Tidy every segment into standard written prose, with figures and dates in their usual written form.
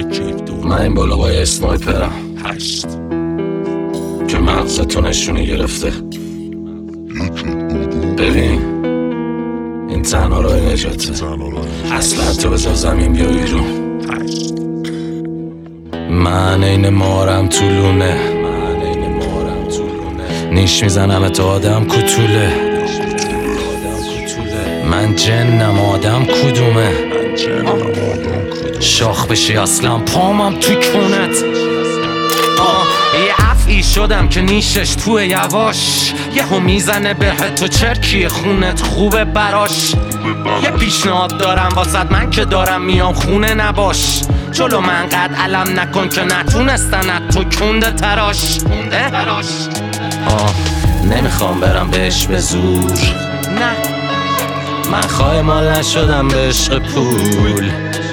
من این بالا با یه اسنایپرم که مغزتو نشونه گرفته. ببین این تنها راه نجاته. اصلا تو بذار زمین بیا بیرون. من این مارم تو لونه، نیش میزنم تو آدم کتوله. من جنم آدم کدومه؟ شاخ بشی اصلا پامم تو کونت. یه افعی شدم که نیشش توی یواش، یهو میزنه به تو چرکی خونت خوبه براش. یه پیشنهاد دارم واسد من که دارم میام خونه نباش. جلو من قد علم نکن که نتونستن تو کنده تراش. نمیخوام برم بهش به زور، نه من خواهی مال نشدم به عشق پول،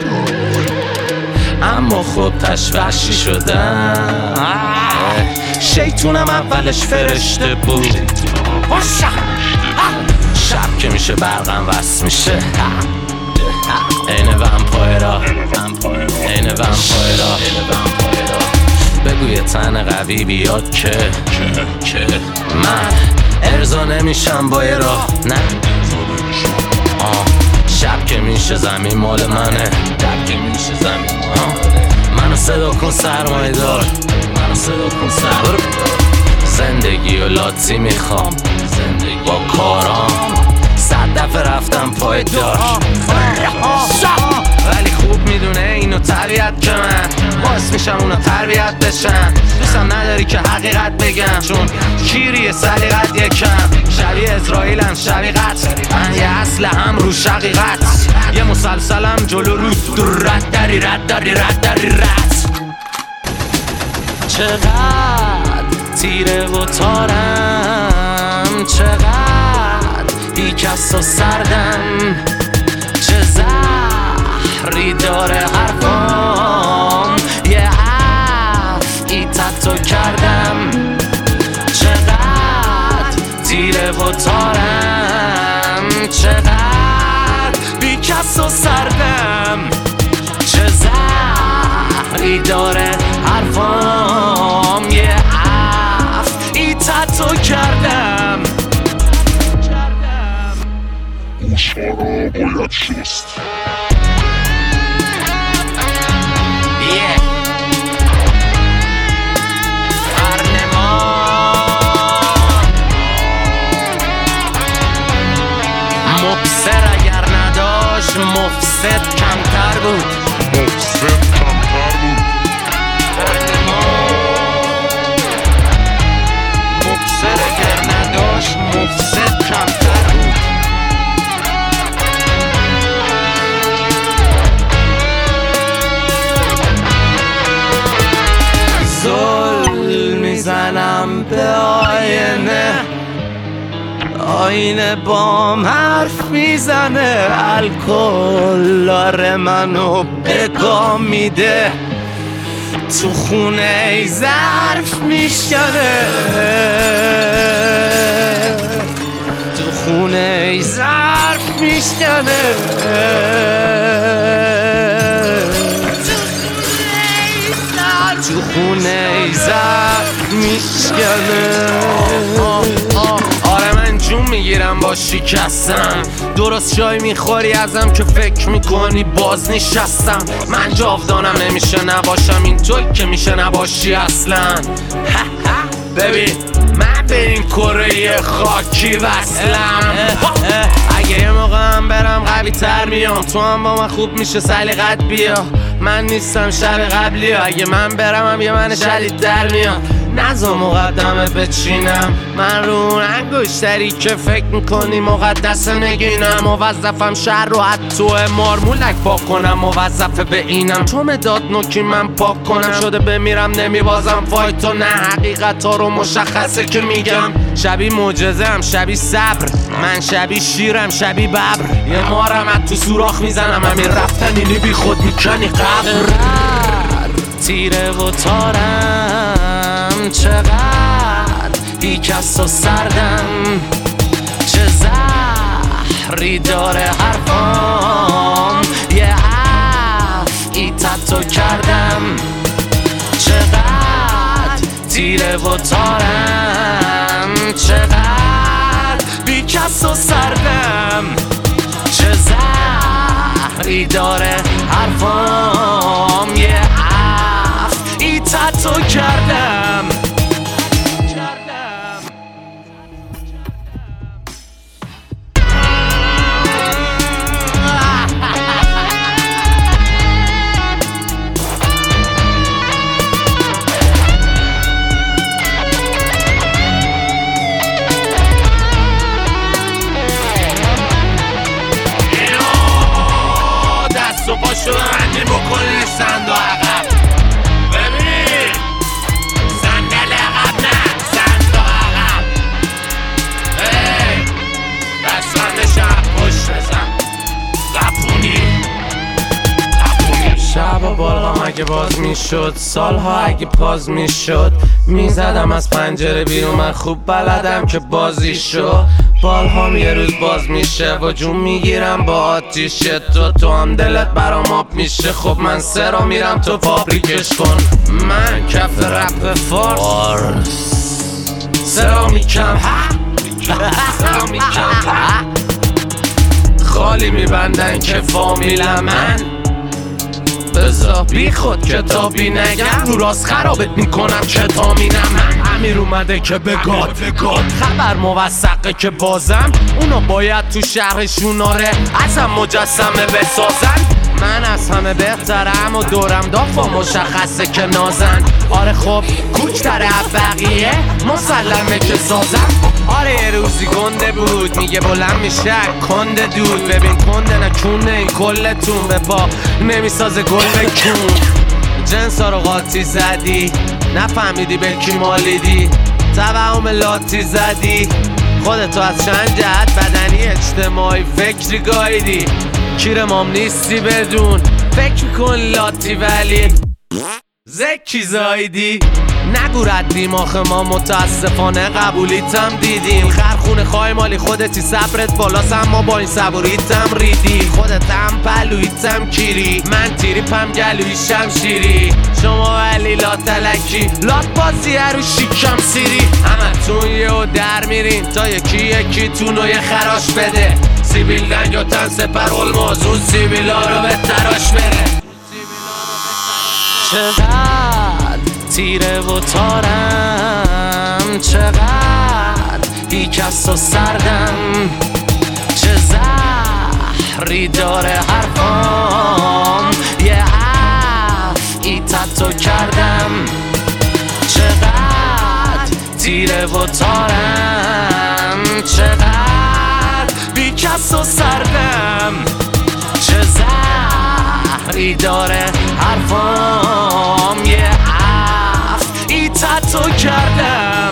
اما خب تشوشی شدم. شیطونم اولش فرشته بود. شب که میشه برقم وصل میشه. این ومپایرا بگو یه تن قوی بیاد که من ارضا نمیشم با یه راه. نه شب که میشه زمین مال منه. منو صدا کن سرمایه دار، زندگی و لاتی میخوام با کارام. 100 دفعه رفتم پای دار، ولی خوب میدونه اینو طبیعت که من باعث میشم اونا تربیت بشن. دوستم نداری که حقیقت بگم، چون کیری سلیقت یکم. شبیه اسرائیلم شبیه قتل، من یه اسلحه هم رو شقیقت. یه مسلسلم جلو رو رد داری رد. چقدر تیره و تارم، چقدر بیکس و سردم، چه زهری داره حرفام. یه افعی تتو کردم، چقدر تیره و تارم، چقدر بیکس و سردم، چه زهری داره حرفام. یه افعی تتو کردم. گوشها را باید شست. مبصر اگر نداشت مفسد کمتر بود. مبصر اگر نداشت مفسد کمتر بود. میزنم به آینه بام حرف میزنه. الکل داره منو بگاه میده، تو خونه ای ظرف میشکنه، تو خونه ای ظرف میشکنه، تو خونه ای ظرف میشکنه. آره من جون میگیرم با شکستم، درست جای میخوری ازم که فکر میکنی باز نشستم. من جاودانم نمیشه نباشم، این توی که میشه نباشی اصلا. ببین من به این کره خاکی وصلم. اگه یه موقع هم برم قوی تر میام، تو هم با من خوب میشه سلیقت بیا. من نیستم شب قبلی، اگه من برم هم یه من شدید در میاد. نزا مقدمه بچینم، من رو اون انگشتری که فکر میکنی مقدس نگینم. موظفم شهر رو حتی مارمولک پاک کنم، موظفه به اینم تو مداد نوکی من پاک کنم. شده بمیرم نمیبازم فایتو، نه حقیقت ها رو مشخصه که میگم. شبی معجزه هم شبی صبر، من شبی شیرم شبی ببر. یه مارم از تو سوراخ میزنم، همین رفتنی بی خود میکنی قبر. تیره و تارم، چقدر بیکس و سردم، چه زهری داره حرفام. یه افعی تتو کردم، و تارم، چقدر بی کس و سردم، چه زهری داره حرفام، یه ای تتو کردم. دست و پاشو بندی بکنی سند و عقب، ببین صندل عقب نه سند و عقب، دست بند شب پشت بزن زفونی. شب و بالغم اگه باز میشد، سالها اگه پاز میشد، میزدم از پنجره بیرون، من خوب بلدم که بازی شد. بالهام یه روز باز میشه و جون میگیرم با آتیش تو هم دلت برام آب میشه. خب من سرا میرم تو فابریکش کن، من کف رپ فارس سرا میکم سرا میکم خالی میبندن که فامیل من، بذار بی خود کتابی نگم، رو راست خرابت میکنم کتامینم. من امیر اومده که بگاد خبر موثقه که بازم اونا باید تو شهرشون آره ازم مجسمه بسازن. من از همه بهترم و دورم دافا مشخصه که نازن. آره خب کوچتر از بقیه مسلمه که سازم. آره یه روزی گنده بود میگه بلند میشه کنده دود، ببین کنده نکونه این کلتون به پا نمیسازه گل بکون. جنسا رو قاطی زدی نفهمیدی به کی مالیدی، توهم لاتی زدی خودتو از چند جهت بدنی اجتماعی فکری گایدی. کیر مام نیستی بدون فکر کن لاتی ولی زکی زایدی. نگو رد دیماخ ما متاسفانه قبولیتم دیدیم. خرخونه خواهی مالی خودتی صبرت بالاست اما با این صبوریتم ریدی. خودتم پلویتم کیری من تیریپم گلوی شمشیری. شما ولی لاتلکی لات بازی رو شیکم سیری. همه تون یه و در میرین تا یکی تونو یه خراش بده. سیبیل دنگ و تن سپر المازون سیبیلا رو به تراش بره. چقدر تیره و تارم، چقدر بیکس و سردم، چه زهری داره حرفام، یه ای تتو کردم. چقدر تیره و تارم، چقدر بیکس و سردم، چه زهری داره حرفام، یه ای تتو کردم.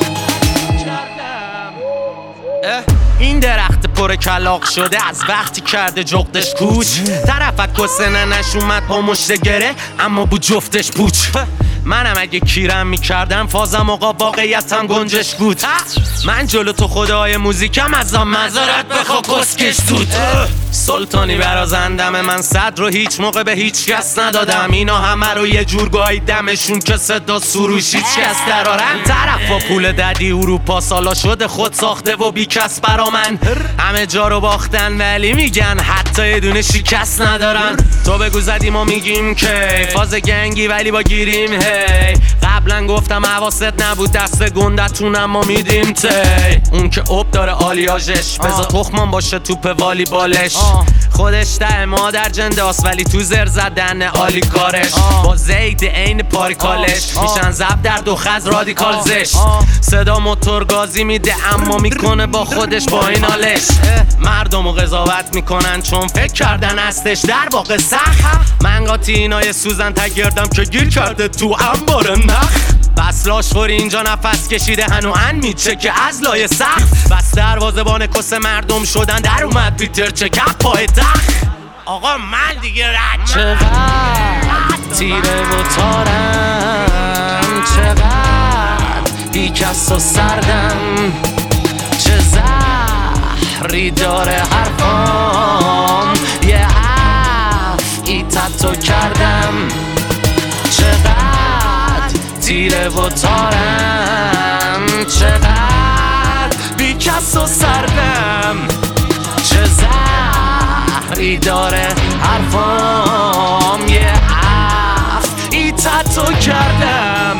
این درخت پر کلاق شده از وقتی کرده جغدش کوچ. طرفت کسه ننش اومد با مشت گره اما بود جفتش پوچ. منم اگه کیرم میکردم فازم آقا واقعیتم گنجش بود. من جلو تو خدای موزیکم ازم مزارت بخوا کسکش زود. سلطانی برازندم من صد رو هیچ موقع به هیچ کس ندادم. اینا همه رو یه جور گاییدمشون که صدا سروش هیچ کس درارن. طرف با پول ددی اروپا سالا شده خود ساخته و بی کس برا من. همه جا رو باختن ولی میگن حتی یه دونه شکست ندارن. تو بگو زدی ما میگیم که فاز گنگی ولی با گیریم هی. قبلا گفتم حواست نبود دست گندتون اما میدیم تی. اون که اوب داره آلیاژش بذار تخمان باشه توپ والیبالش. خودش ده مادر جنداست ولی تو زر زدن عالی کارش. با زید عین پاریکالش میشن زب در دو خز رادیکال زش. صدا موتور گازی میده اما میکنه با خودش با این حالش. مردمو قضاوت میکنن چون فکر کردن هستش در واقع سخت. من قاطی اینای سوزن تگردم که گیر کرده تو انبار نخ. بس لاشخوری اینجا نفس کشیده هنو میچه که از لای سخت. بس دروازه‌بان کس مردم شدن در اومد پیتر چکپ پای تخت. آقا من دیگه رد چقدر تیره و تارم، چقدر بیکس و سردم، چه زهری داره حرفام، یه ای تتو کردم. چقدر تیره و تارم، چقدر بی کس و سردم، چه زهری داره حرفام، یه ای تتو کردم.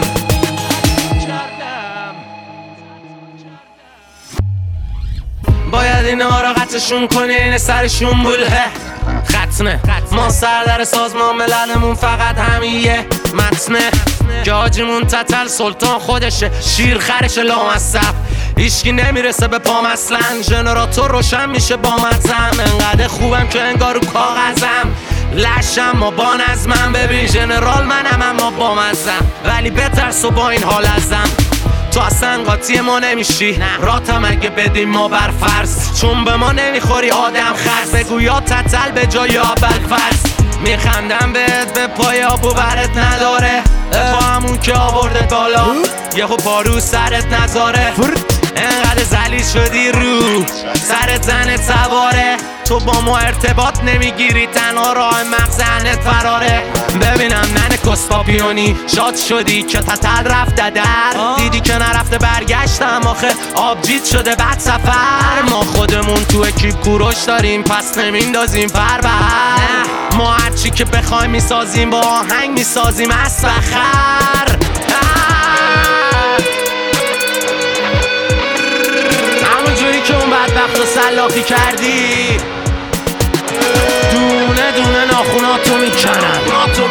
باید اینا را قطعشون کنی، این سرشون بوله ختنه. ما سردر سازمان مللمون فقط همیه متنه که حاجیمون تتل سلطان خودشه، شیر خرش لامصب، هیچکی نمیرسه به پام اصلا. ژنراتور روشن میشه با مزم، انقدر خوبم که انگار رو کاغذم، لشم ما با نظمم. ببین ژنرال منم اما با مزم، ولی بترس و با این حال ازم. تو اصلا قاطی ما نمیشی، راتم اگه بدیم ما بر فرض، چون به ما نمیخوری آدم خرس. بگو یا تتل به جای اول فرض، میخندم بهت به پای آبو برت نداره، با همون که آورده بالا یهو پارو سرت نذاره. انقدر ذلیل شدی رو سرت زنت سواره، تو با ما ارتباط نمیگیری، تنها راه مغزنت فراره. ببینم ننه کسپاپیونی شاد شدی که تتل رفته در، دیدی که نرفته برگشتم آخه آبجیت شده بعد سفر. ما خودمون تو اکیپ کوروش داریم پس نمیندازیم پر به هر، ما هرچی که بخوایم میسازیم با آهنگ میسازیم از فخر. همونجوری که اون بدبخت رو سلاخی کردی، دونه دونه ناخوناتو میکنن.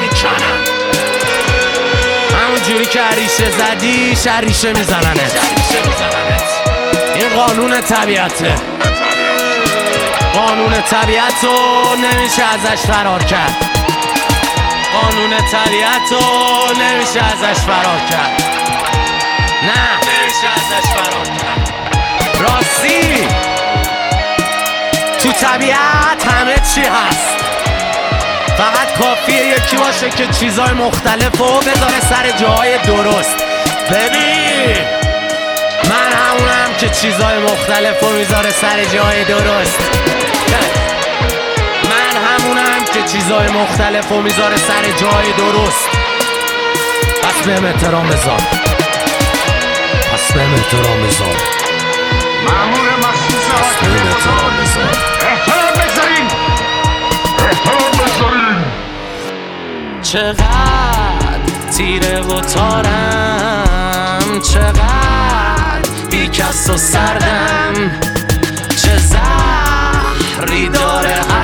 همونجوری که ریشه زدی شریشه میزننت. این قانون طبیعته، قانون طبیعت رو نمیشه ازش فرار کرد، قانون طبیعت رو نمیشه ازش فرار کرد، نه نمیشه ازش فرار کرد. راستی تو طبیعت همه چی هست، فقط کافیه یکی باشه که چیزای مختلف رو بذاره سر جاهای درست. ببین من همونم که چیزای مختلف رو میذاره سر جای درست، من همونم که چیزای مختلف رو میذاره سر جای درست. پس بهم احترام بذار، پس بهم احترام بذار، مأمور مخصوص حاکم بزرگ، احترام بذارین، احترام بذارین. چقدر تیره و تارم، چقدر بی کس و سردم، چه زهری داره